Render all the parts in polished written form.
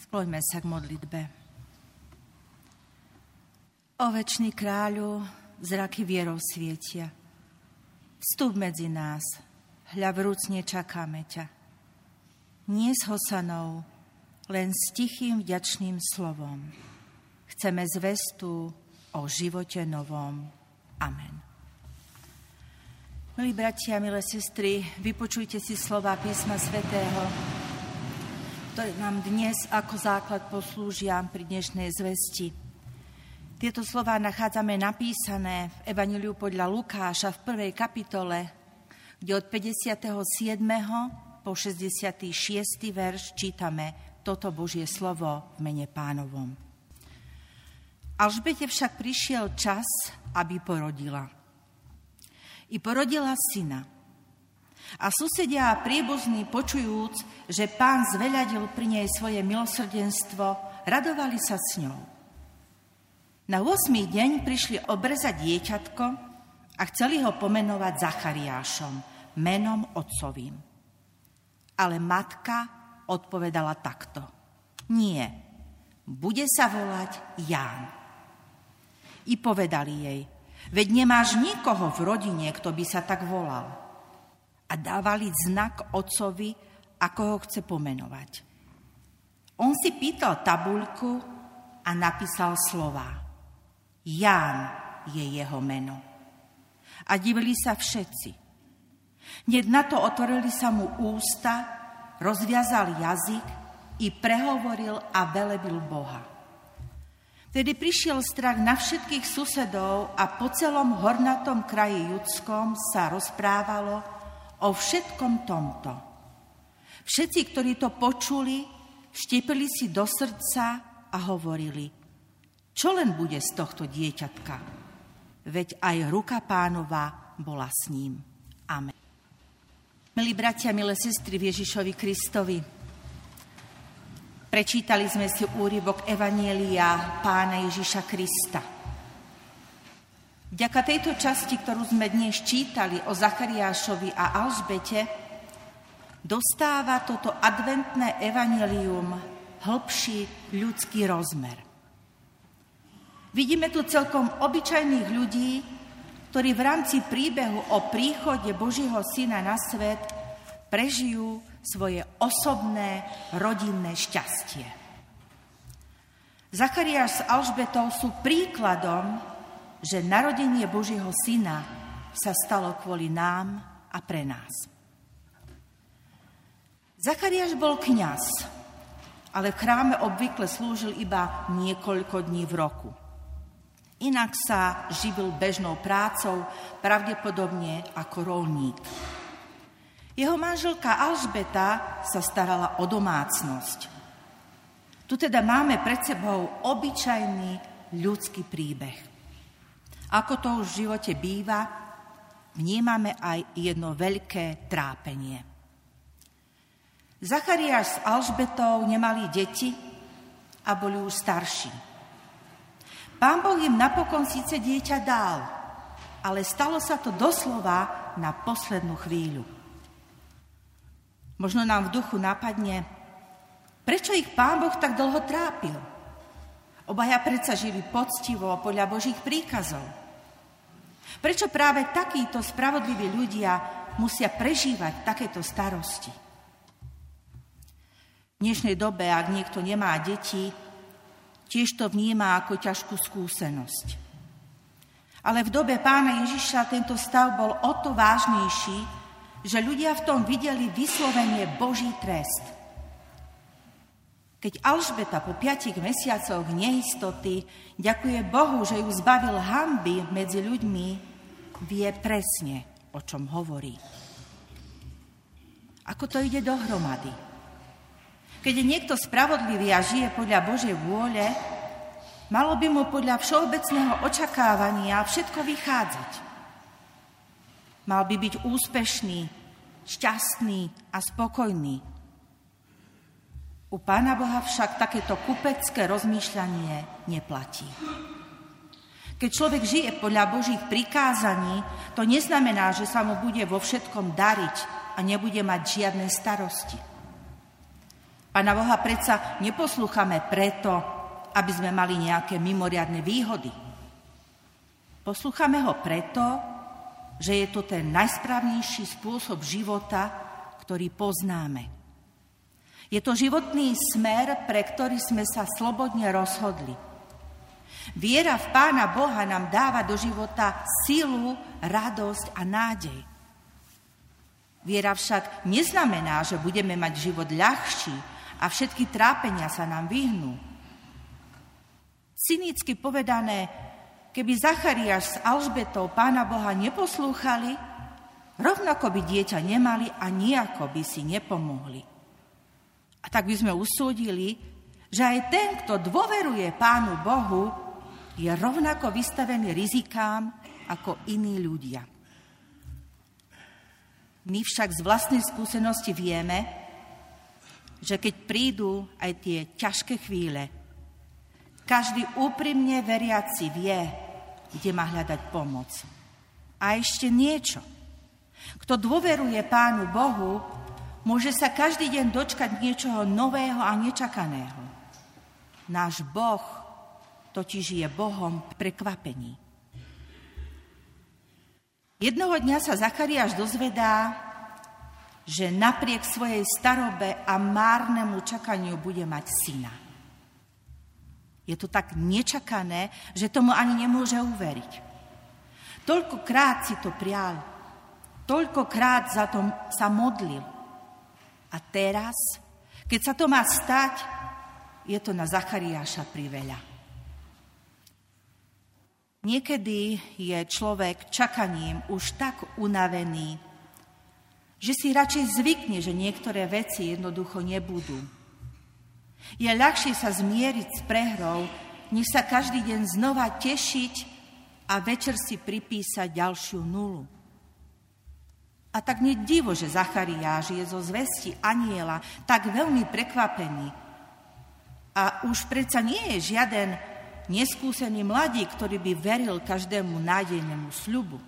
Skloňme sa k modlitbe. O večný kráľu, zraky vierou svietia. Vstup medzi nás, hľa vrúcne čakáme ťa. Nie s hosanou, len s tichým vďačným slovom. Chceme zvestu o živote novom. Amen. Milí bratia, milé sestry, vypočujte si slova písma svätého, ktoré nám dnes ako základ poslúžia pri dnešnej zvesti. Tieto slová nachádzame napísané v Evanjeliu podľa Lukáša v 1. kapitole, kde od 57. po 66. verš čítame toto Božie slovo v mene Pánovom. Alžbete však prišiel čas, aby porodila. I porodila syna. A susedia a príbuzní, počujúc, že Pán zveľadil pri nej svoje milosrdenstvo, radovali sa s ňou. Na 8. deň prišli obrezať dieťatko a chceli ho pomenovať Zachariášom, menom otcovým. Ale matka odpovedala takto: Nie, bude sa volať Ján. I povedali jej: Veď nemáš nikoho v rodine, kto by sa tak volal. A dávali znak otcovi, ako ho chce pomenovať. On si pýtal tabuľku a napísal slová: Ján je jeho meno. A divili sa všetci. Hneď na to otvorili sa mu ústa, rozviazal jazyk i prehovoril a velebil Boha. Vtedy prišiel strach na všetkých susedov a po celom hornatom kraji judskom sa rozprávalo o všetkom tomto. Všetci, ktorí to počuli, štepili si do srdca a hovorili: Čo len bude z tohto dieťatka? Veď aj ruka Pánova bola s ním. Amen. Milí bratia, milé sestry v Ježišovi Kristovi, prečítali sme si úryvok Evanjelia Pána Ježiša Krista. Vďaka tejto časti, ktorú sme dnes čítali o Zachariášovi a Alžbete, dostáva toto adventné evanjelium hĺbší ľudský rozmer. Vidíme tu celkom obyčajných ľudí, ktorí v rámci príbehu o príchode Božieho Syna na svet prežijú svoje osobné rodinné šťastie. Zachariáš s Alžbetou sú príkladom, že narodenie Božieho Syna sa stalo kvôli nám a pre nás. Zachariáš bol kňaz, ale v chráme obvykle slúžil iba niekoľko dní v roku. Inak sa živil bežnou prácou, pravdepodobne ako roľník. Jeho manželka Alžbeta sa starala o domácnosť. Tu teda máme pred sebou obyčajný ľudský príbeh. Ako to už v živote býva, vnímame aj jedno veľké trápenie. Zachariáš s Alžbetou nemali deti a boli už starší. Pán Boh im napokon síce dieťa dal, ale stalo sa to doslova na poslednú chvíľu. Možno nám v duchu napadne, prečo ich Pán Boh tak dlho trápil? Obaja predsa žili poctivo podľa Božích príkazov. Prečo práve takíto spravodliví ľudia musia prežívať takéto starosti? V dnešnej dobe, ak niekto nemá deti, tiež to vníma ako ťažkú skúsenosť. Ale v dobe Pána Ježiša tento stav bol o to vážnejší, že ľudia v tom videli vyslovene Boží trest. Keď Alžbeta po 5 mesiacoch neistoty ďakuje Bohu, že ju zbavil hanby medzi ľuďmi, vie presne, o čom hovorí. Ako to ide dohromady? Keď je niekto spravodlivý a žije podľa Božej vôle, malo by mu podľa všeobecného očakávania všetko vychádzať. Mal by byť úspešný, šťastný a spokojný. U Pána Boha však takéto kupecké rozmýšľanie neplatí. Keď človek žije podľa Božích prikázaní, to neznamená, že sa mu bude vo všetkom dariť a nebude mať žiadne starosti. Pána Boha predsa neposlúchame preto, aby sme mali nejaké mimoriadne výhody. Poslúchame ho preto, že je to ten najsprávnejší spôsob života, ktorý poznáme. Je to životný smer, pre ktorý sme sa slobodne rozhodli. Viera v Pána Boha nám dáva do života silu, radosť a nádej. Viera však neznamená, že budeme mať život ľahší a všetky trápenia sa nám vyhnú. Cynicky povedané, keby Zachariáš s Alžbetou Pána Boha neposlúchali, rovnako by dieťa nemali a nijako by si nepomohli. A tak by sme usúdili, že aj ten, kto dôveruje Pánu Bohu, je rovnako vystavený rizikám ako iní ľudia. My však z vlastnej skúsenosti vieme, že keď prídu aj tie ťažké chvíle, každý úprimne veriaci vie, kde má hľadať pomoc. A ešte niečo. Kto dôveruje Pánu Bohu, môže sa každý deň dočkať niečoho nového a nečakaného. Náš Boh totiž je Bohom prekvapení. Jednoho dňa sa Zachariáš dozvedá, že napriek svojej starobe a márnemu čakaniu bude mať syna. Je to tak nečakané, že tomu ani nemôže uveriť. Toľkokrát si to prial, toľkokrát za to sa modlil. A teraz, keď sa to má stať, je to na Zachariáša priveľa. Niekedy je človek čakaním už tak unavený, že si radšej zvykne, že niektoré veci jednoducho nebudú. Je ľahšie sa zmieriť s prehrou, než sa každý deň znova tešiť a večer si pripísať ďalšiu nulu. A tak nie divo, že Zachariáš je zo zvesti anjela tak veľmi prekvapený. A už predsa nie je žiaden neskúsený mladík, ktorý by veril každému nádejnému sľubu.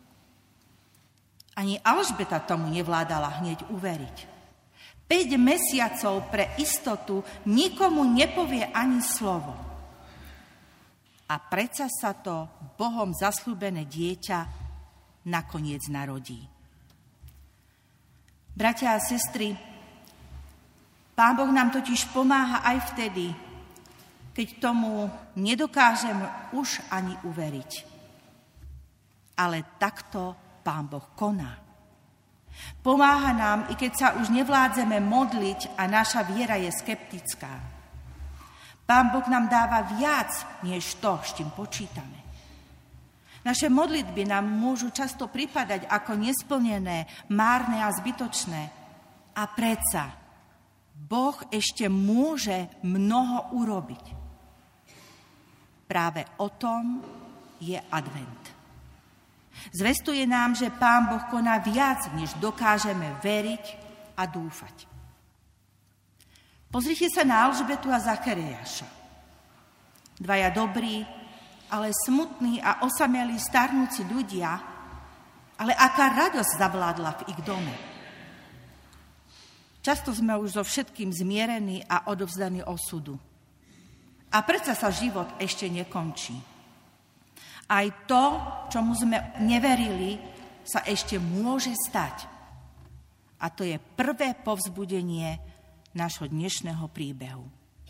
Ani Alžbeta tomu nevládala hneď uveriť. 5 mesiacov pre istotu nikomu nepovie ani slovo. A predsa sa to Bohom zasľúbené dieťa nakoniec narodí. Bratia a sestry, Pán Boh nám totiž pomáha aj vtedy, keď tomu nedokážeme už ani uveriť. Ale takto Pán Boh koná. Pomáha nám, i keď sa už nevládzeme modliť a naša viera je skeptická. Pán Boh nám dáva viac, než to, s čím počítame. Naše modlitby nám môžu často pripadať ako nesplnené, márne a zbytočné. A predsa Boh ešte môže mnoho urobiť. Práve o tom je advent. Zvestuje nám, že Pán Boh koná viac, než dokážeme veriť a dúfať. Pozrite sa na Alžbetu a Zachariáša. Dvaja dobrí, ale smutní a osamelí starnúci ľudia, ale aká radosť zavládla v ich dome. Často sme už so všetkým zmierení a odovzdaní osudu. A predsa sa život ešte nekončí. Aj to, čomu sme neverili, sa ešte môže stať. A to je prvé povzbudenie nášho dnešného príbehu.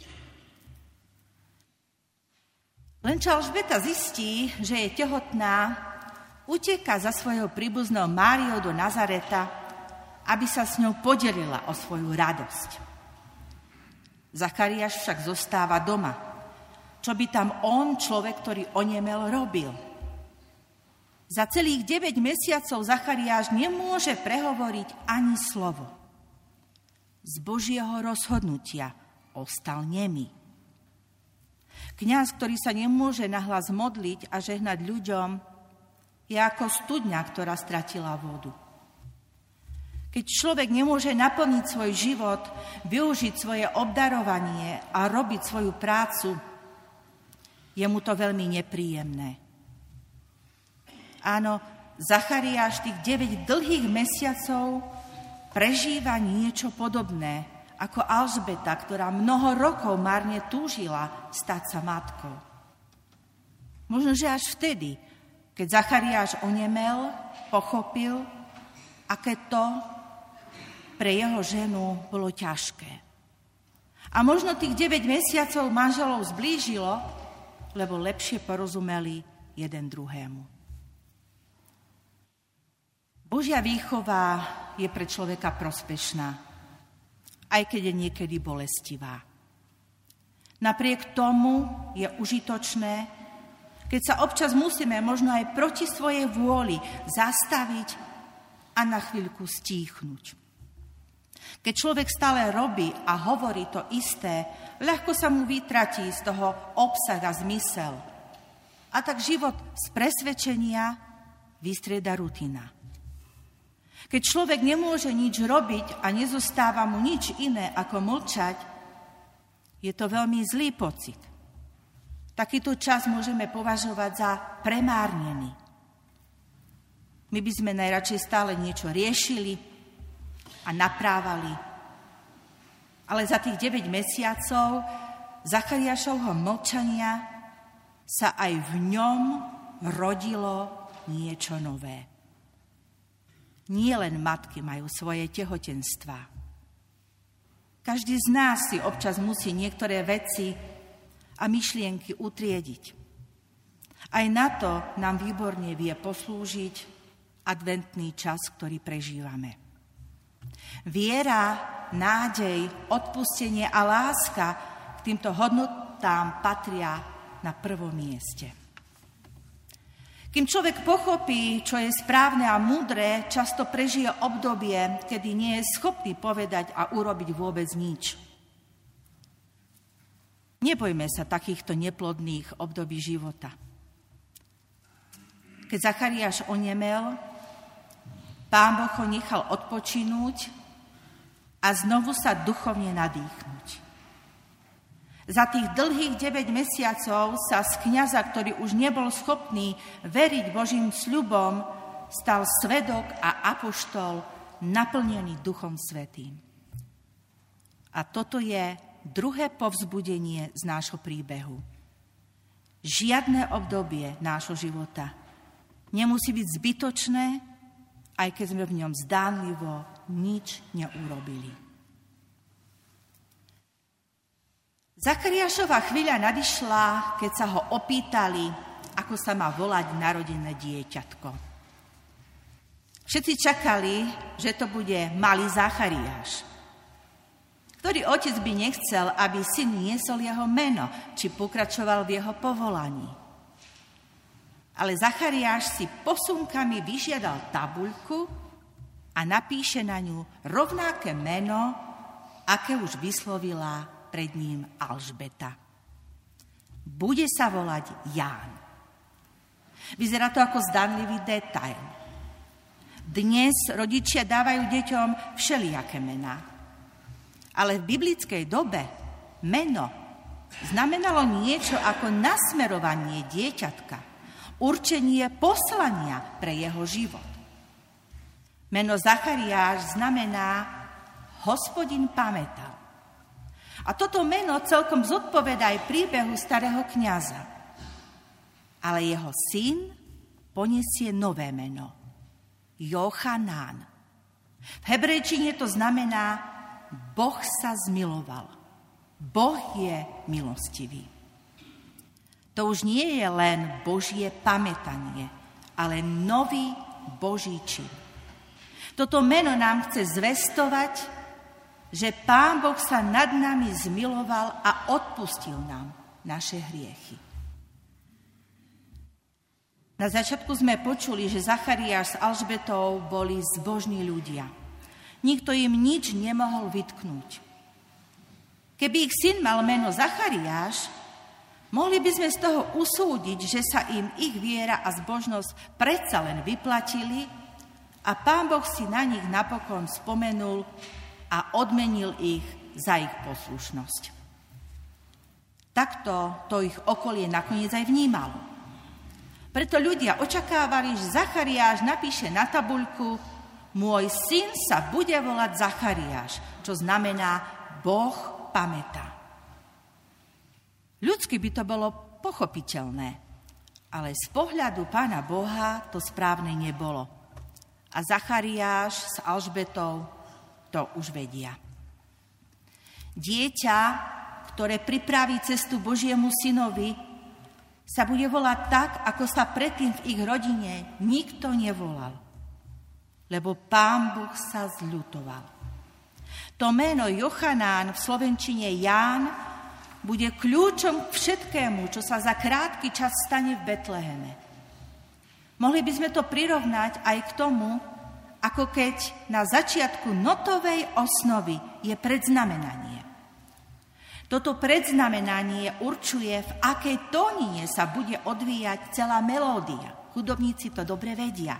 Len čo Alžbeta zistí, že je tehotná, uteká za svojou príbuznou Máriou do Nazareta, aby sa s ňou podelila o svoju radosť. Zachariáš však zostáva doma. Čo by tam on, človek, ktorý onemel, robil? Za celých 9 mesiacov Zachariáš nemôže prehovoriť ani slovo. Z Božieho rozhodnutia ostal nemý. Kňaz, ktorý sa nemôže nahlas modliť a žehnať ľuďom, je ako studňa, ktorá stratila vodu. Keď človek nemôže naplniť svoj život, využiť svoje obdarovanie a robiť svoju prácu, je mu to veľmi nepríjemné. Áno, Zachariáš tých 9 dlhých mesiacov prežíva niečo podobné ako Alžbeta, ktorá mnoho rokov marne túžila stať sa matkou. Možno, že až vtedy, keď Zachariáš onemel, pochopil, aké to pre jeho ženu bolo ťažké. A možno tých 9 mesiacov manželov zblížilo, lebo lepšie porozumeli jeden druhému. Božia výchova je pre človeka prospešná, aj keď je niekedy bolestivá. Napriek tomu je užitočné, keď sa občas musíme možno aj proti svojej vôli zastaviť a na chvíľku stíchnuť. Keď človek stále robí a hovorí to isté, ľahko sa mu vytratí z toho obsah a zmysel. A tak život z presvedčenia vystrieda rutina. Keď človek nemôže nič robiť a nezostáva mu nič iné ako mlčať, je to veľmi zlý pocit. Takýto čas môžeme považovať za premárnený. My by sme najradšej stále niečo riešili a naprávali. Ale za tých 9 mesiacov Zachariášovho mlčania sa aj v ňom rodilo niečo nové. Nie len matky majú svoje tehotenstvá. Každý z nás si občas musí niektoré veci a myšlienky utriediť. Aj na to nám výborne vie poslúžiť adventný čas, ktorý prežívame. Viera, nádej, odpustenie a láska k týmto hodnotám patria na prvom mieste. Kým človek pochopí, čo je správne a múdre, často prežije obdobie, kedy nie je schopný povedať a urobiť vôbec nič. Nebojme sa takýchto neplodných období života. Keď Zachariáš onemel, Pán Boh ho nechal odpočinúť a znovu sa duchovne nadýchnuť. Za tých dlhých 9 mesiacov sa z kňaza, ktorý už nebol schopný veriť Božím sľubom, stal svedok a apoštol naplnený Duchom Svätým. A toto je druhé povzbudenie z nášho príbehu. Žiadne obdobie nášho života nemusí byť zbytočné, aj keď sme v ňom zdánlivo nič neurobili. Zachariášova chvíľa nadišla, keď sa ho opýtali, ako sa má volať narodené dieťatko. Všetci čakali, že to bude malý Zachariáš. Ktorý otec by nechcel, aby syn niesol jeho meno, či pokračoval v jeho povolaní. Ale Zachariáš si posunkami vyžiadal tabuľku a napíše na ňu rovnaké meno, aké už vyslovila pred ním Alžbeta. Bude sa volať Ján. Vyzerá to ako zdanlivý detail. Dnes rodičia dávajú deťom všelijaké mená. Ale v biblickej dobe meno znamenalo niečo ako nasmerovanie dieťatka, určenie poslania pre jeho život. Meno Zachariáš znamená Hospodin pamätal. A toto meno celkom zodpovedá aj príbehu starého kňaza. Ale jeho syn poniesie nové meno. Jochanán. V hebrejčine to znamená Boh sa zmiloval. Boh je milostivý. To už nie je len Božie pamätanie, ale nový Boží čin. Toto meno nám chce zvestovať, že Pán Boh sa nad nami zmiloval a odpustil nám naše hriechy. Na začiatku sme počuli, že Zachariáš s Alžbetou boli zbožní ľudia. Nikto im nič nemohol vytknúť. Keby ich syn mal meno Zachariáš, mohli by sme z toho usúdiť, že sa im ich viera a zbožnosť predsa len vyplatili a Pán Boh si na nich napokon spomenul a odmenil ich za ich poslušnosť. Takto to ich okolie nakoniec aj vnímalo. Preto ľudia očakávali, že Zachariáš napíše na tabuľku: môj syn sa bude volať Zachariáš, čo znamená Boh pamätá. Ľudsky by to bolo pochopiteľné, ale z pohľadu Pána Boha to správne nebolo. A Zachariáš s Alžbetou to už vedia. Dieťa, ktoré pripraví cestu Božiemu synovi, sa bude volať tak, ako sa predtým v ich rodine nikto nevolal. Lebo Pán Boh sa zľutoval. To meno Jochanán, v slovenčine Ján, bude kľúčom k všetkému, čo sa za krátky čas stane v Betleheme. Mohli by sme to prirovnať aj k tomu, ako keď na začiatku notovej osnovy je predznamenanie. Toto predznamenanie určuje, v akej tónine sa bude odvíjať celá melódia. Hudobníci to dobre vedia.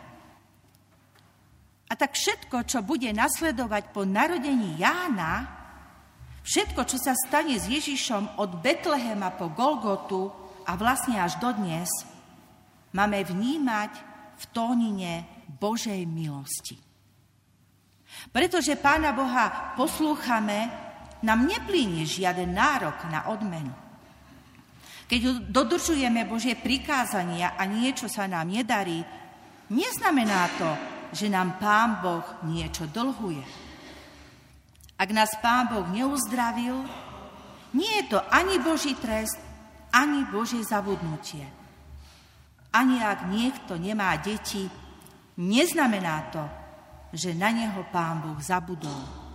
A tak všetko, čo bude nasledovať po narodení Jána, všetko, čo sa stane s Ježišom od Betlehema po Golgotu a vlastne až dodnes, máme vnímať v tónine Božej milosti. Pretože Pána Boha poslúchame, nám neplíne žiaden nárok na odmenu. Keď dodržujeme Božie prikázania a niečo sa nám nedarí, neznamená to, že nám Pán Boh niečo dlhuje. Ak nás Pán Boh neuzdravil, nie je to ani Boží trest, ani Božie zabudnutie. Ani ak niekto nemá deti, neznamená to, že na neho Pán Boh zabudol.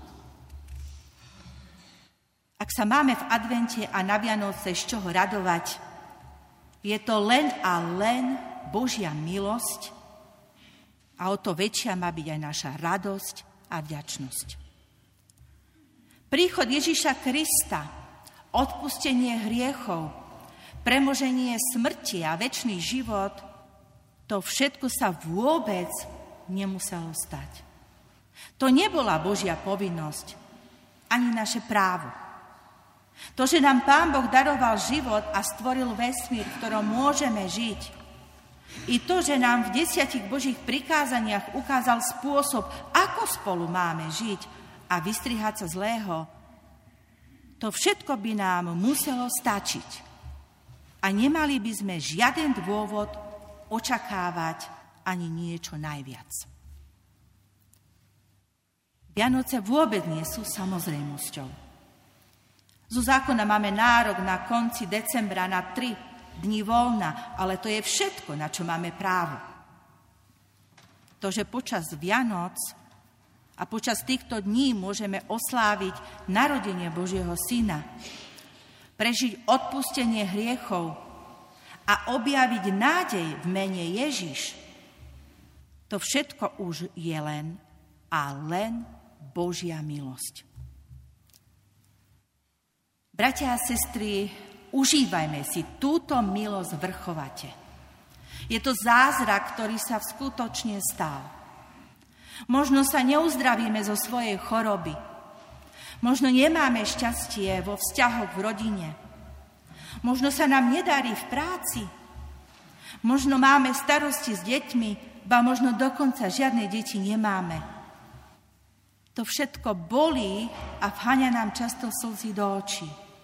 Ak sa máme v advente a na Vianoce z čoho radovať, je to len a len Božia milosť a o to väčšia má byť aj naša radosť a vďačnosť. Príchod Ježiša Krista, odpustenie hriechov, premoženie smrti a večný život, to všetko sa vôbec nemuselo stať. To nebola Božia povinnosť, ani naše právo. To, že nám Pán Boh daroval život a stvoril vesmír, v ktorom môžeme žiť, i to, že nám v 10 Božích prikázaniach ukázal spôsob, ako spolu máme žiť a vystrihať sa zlého, to všetko by nám muselo stačiť. A nemali by sme žiaden dôvod očakávať ani niečo najviac. Vianoce vôbec nie sú samozrejmosťou. Zo zákona máme nárok na konci decembra na 3 dni voľna, ale to je všetko, na čo máme právo. To, že počas Vianoc a počas týchto dní môžeme osláviť narodenie Božieho Syna, prežiť odpustenie hriechov a objaviť nádej v mene Ježiš, to všetko už je len a len Božia milosť. Bratia a sestry, užívajme si túto milosť vrchovate. Je to zázrak, ktorý sa skutočne stal. Možno sa neuzdravíme zo svojej choroby. Možno nemáme šťastie vo vzťahoch v rodine. Možno sa nám nedarí v práci. Možno máme starosti s deťmi, ba možno dokonca žiadne deti nemáme. To všetko bolí a vháňa nám často slzy do očí.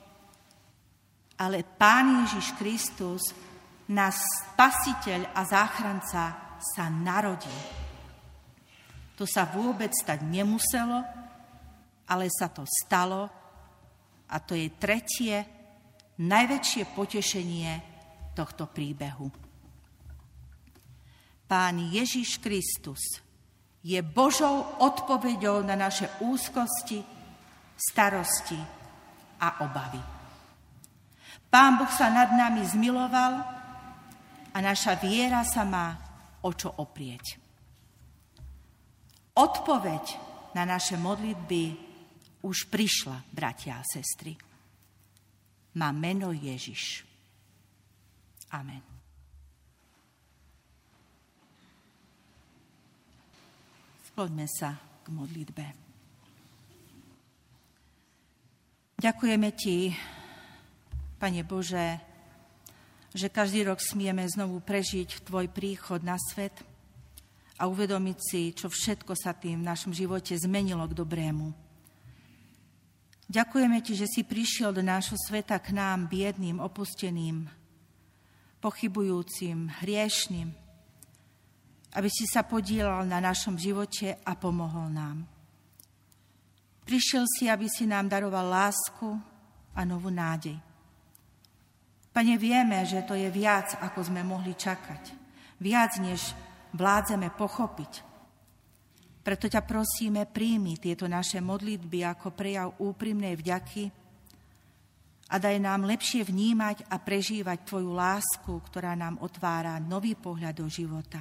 Ale Pán Ježiš Kristus, náš Spasiteľ a záchranca, sa narodil. To sa vôbec stať nemuselo, ale sa to stalo a to je tretie, najväčšie potešenie tohto príbehu. Pán Ježiš Kristus je Božou odpoveďou na naše úzkosti, starosti a obavy. Pán Boh sa nad nami zmiloval a naša viera sa má o čo oprieť. Odpoveď na naše modlitby už prišla, bratia a sestry. Má meno Ježiš. Amen. Skloňme sa k modlitbe. Ďakujeme Ti, Pane Bože, že každý rok smieme znovu prežiť Tvoj príchod na svet a uvedomiť si, čo všetko sa tým v našom živote zmenilo k dobrému. Ďakujeme Ti, že si prišiel do nášho sveta k nám, biedným, opusteným, pochybujúcim, hriešným, aby si sa podielal na našom živote a pomohol nám. Prišiel si, aby si nám daroval lásku a novú nádej. Pane, vieme, že to je viac, ako sme mohli čakať. Viac, než vládzeme pochopiť. Preto ťa prosíme, príjmi tieto naše modlitby ako prejav úprimnej vďaky a daj nám lepšie vnímať a prežívať Tvoju lásku, ktorá nám otvára nový pohľad do života.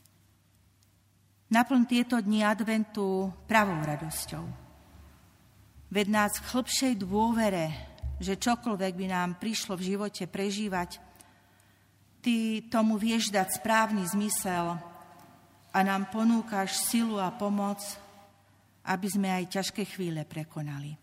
Naplň tieto dni adventu pravou radosťou. Ved nás v hĺbšej dôvere, že čokoľvek by nám prišlo v živote prežívať, Ty tomu vieš dať správny zmysel a nám ponúkaš silu a pomoc, aby sme aj ťažké chvíle prekonali.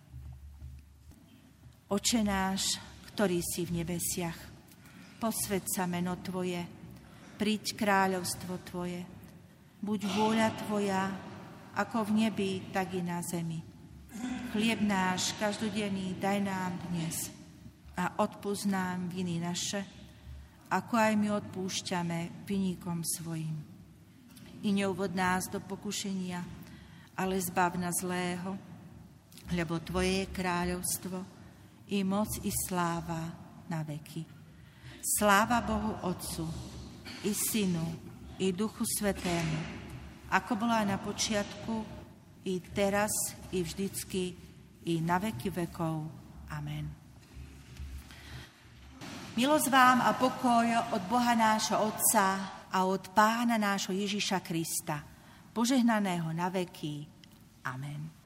Oče náš, ktorý si v nebesiach, posväť sa meno Tvoje, príď kráľovstvo Tvoje, buď vôľa Tvoja, ako v nebi, tak i na zemi. Chlieb náš každodenný daj nám dnes a odpusť nám viny naše, ako aj my odpúšťame viníkom svojim. I neuvod nás do pokušenia, ale zbav nás zlého, lebo Tvoje je kráľovstvo, i moc, i sláva na veky. Sláva Bohu Otcu, i Synu, i Duchu Svätému, ako bola na počiatku, i teraz, i vždycky, i na veky vekov. Amen. Milosť vám a pokoj od Boha nášho Otca a od Pána nášho Ježiša Krista, požehnaného na veky. Amen.